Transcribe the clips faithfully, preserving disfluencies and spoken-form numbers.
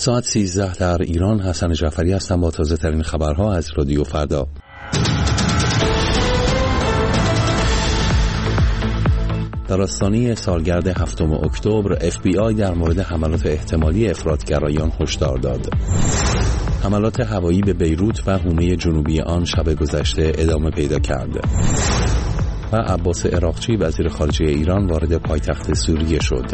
ساعت سیزده در ایران. حسن جعفری هستم با تازه ترین خبرها از رادیو فردا. در آستانه سالگرد هفتم اکتبر، اف بی آی در مورد حملات احتمالی افراطگرایان هشدار داد. حملات هوایی به بیروت و حومه جنوبی آن شب گذشته ادامه پیدا کرد. و عباس عراقچی وزیر خارجه ایران وارد پایتخت سوریه شد.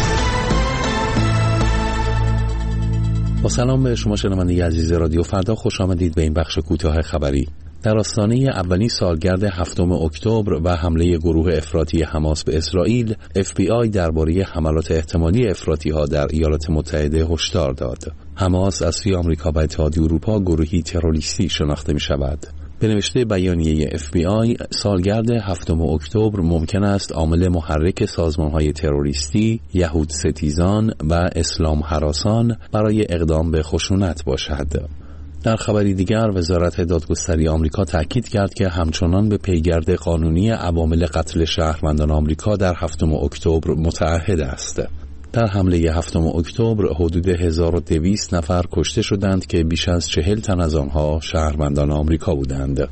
با سلام به شما شنونده عزیز رادیو فردا، خوش آمدید به این بخش کوتاه خبری. در آستانه اولین سالگرد هفتم اکتبر و حمله گروه افراطی حماس به اسرائیل، اف بی آی درباره حملات احتمالی افراطی‌ها در ایالات متحده هشدار داد. حماس از سوی آمریکا و اتحادیه اروپا گروهی تروریستی شناخته می‌شود. به نوشته بیانیه اف بی آی، سالگرد هفتم اکتبر ممکن است عامل محرک سازمان‌های تروریستی، یهود ستیزان و اسلام هراسان برای اقدام به خشونت باشد. در خبری دیگر، وزارت دادگستری آمریکا تاکید کرد که همچنان به پیگرد قانونی عوامل قتل شهروندان آمریکا در هفتم اکتبر متعهد است. در حمله هفتم اکتبر حدود هزار و دویست نفر کشته شدند که بیش از چهل تن از آنها شهروندان آمریکا بودند.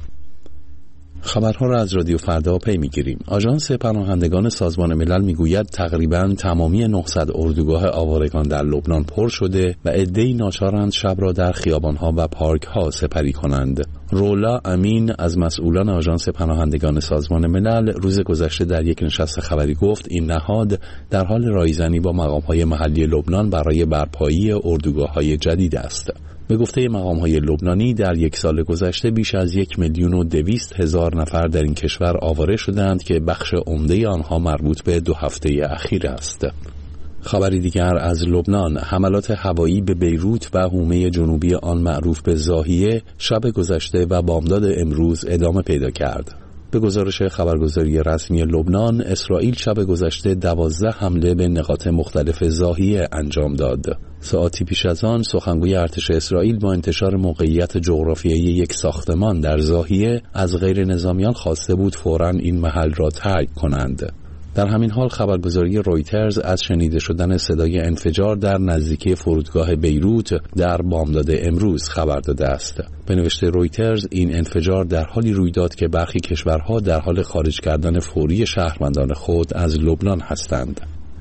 خبرها را از رادیو فردا پی می‌گیریم. آژانس پناهندگان سازمان ملل میگوید تقریباً تمامی نهصد اردوگاه آوارگان در لبنان پر شده و عده‌ای ناچارند شب را در خیابان‌ها و پارک‌ها سپری کنند. رولا امین از مسئولان آژانس پناهندگان سازمان ملل روز گذشته در یک نشست خبری گفت این نهاد در حال رایزنی با مقام‌های محلی لبنان برای برپایی اردوگاه‌های جدید است. به گفته مقام‌های لبنانی، در یک سال گذشته بیش از یک میلیون و دویست هزار نفر در این کشور آواره شدند که بخش عمده آنها مربوط به دو هفته اخیر است. خبری دیگر از لبنان، حملات هوایی به بیروت و حومه جنوبی آن معروف به ضاحیه شب گذشته و بامداد امروز ادامه پیدا کرد. به گزارش خبرگزاری رسمی لبنان، اسرائیل شب گذشته دوازده حمله به نقاط مختلف ضاحیه انجام داد. ساعتی پیش از آن، سخنگوی ارتش اسرائیل با انتشار موقعیت جغرافیایی یک ساختمان در ضاحیه از غیر نظامیان خواسته بود فوراً این محل را ترک کنند. در همین حال خبرگزاری رویترز از شنیده شدن صدای انفجار در نزدیکی فرودگاه بیروت در بامداد امروز خبر داده است. به نوشته رویترز، این انفجار در حالی روی داد که برخی کشورها در حال خارج کردن فوری شهروندان خود از لبنان هستند.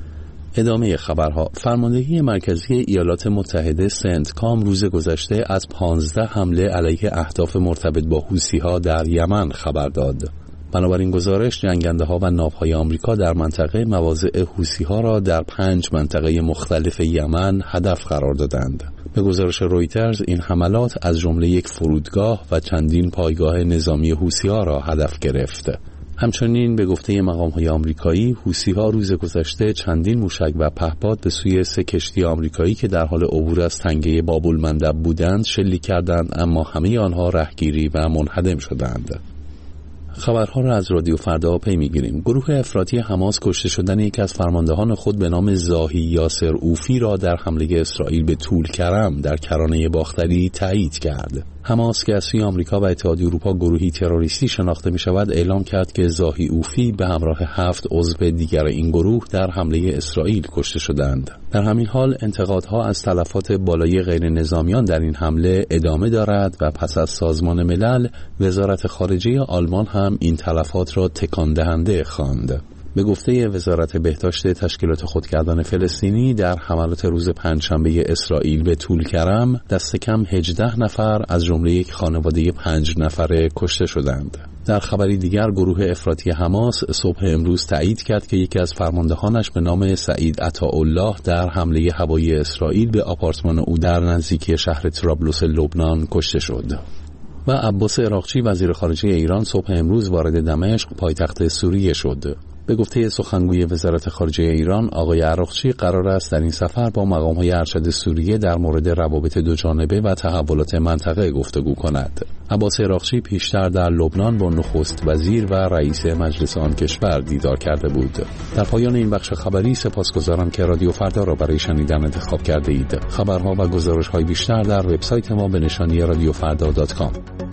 ادامه خبرها. فرماندهی مرکزی ایالات متحده سنتکام روز گذشته از پانزده حمله علیه اهداف مرتبط با حوثی‌ها در یمن خبر داد. بنابراین گزارش، جنگنده‌ها و ناوهای آمریکا در منطقه مواضع حوثی‌ها را در پنج منطقه مختلف یمن هدف قرار دادند. به گزارش رویترز، این حملات از جمله یک فرودگاه و چندین پایگاه نظامی حوثی‌ها را هدف گرفت. همچنین به گفته مقام‌های آمریکایی، حوثی‌ها روز گذشته چندین موشک و پهپاد به سوی سه کشتی آمریکایی که در حال عبور از تنگه باب المندب بودند شلیک کردند، اما همه آنها رهگیری و منهدم شدند. خبرها را از رادیو فردا پی می‌گیریم. گروه افراطی حماس کشته شدن یکی از فرماندهان خود به نام زاهی یاسر اوفی را در حمله اسرائیل به طول کرم در کرانه باختری تایید کرد. حماس که از سوی آمریکا و اتحادیه اروپا گروهی تروریستی شناخته می‌شود، اعلام کرد که زاهی اوفی به همراه هفت عضو دیگر این گروه در حمله اسرائیل کشته شدند. در همین حال انتقادها از تلفات بالای غیر نظامیان در این حمله ادامه دارد و پس از سازمان ملل، وزارت خارجه آلمان هم این تلفات را تکان دهنده خواند. به گفته وزارت بهداشت تشکیلات خودگردان فلسطینی، در حملات روز پنجشنبه اسرائیل به طول کرم دست کم هجده نفر از جمله یک خانواده پنج نفره کشته شدند. در خبری دیگر، گروه افراطی حماس صبح امروز تایید کرد که یکی از فرماندهانش به نام سعید عطاالله در حمله هوایی اسرائیل به آپارتمان او در نزدیکی شهر طرابلس لبنان کشته شد. و عباس عراقچی وزیر خارجه ایران صبح امروز وارد دمشق پایتخت سوریه شد. به گفته سخنگوی وزارت خارجه ایران، آقای عراقچی قرار است در این سفر با مقام‌های ارشد سوریه در مورد روابط دوجانبه و تحولات منطقه گفتگو کند. عباس عراقچی پیشتر در لبنان با نخست وزیر و رئیس مجلس آن کشور دیدار کرده بود. در پایان این بخش خبری سپاسگزارم که رادیو فردا را برای شنیدن انتخاب کرده اید. خبرها و گزارش‌های بیشتر در وبسایت ما به نشانی رادیو فردا دات کام.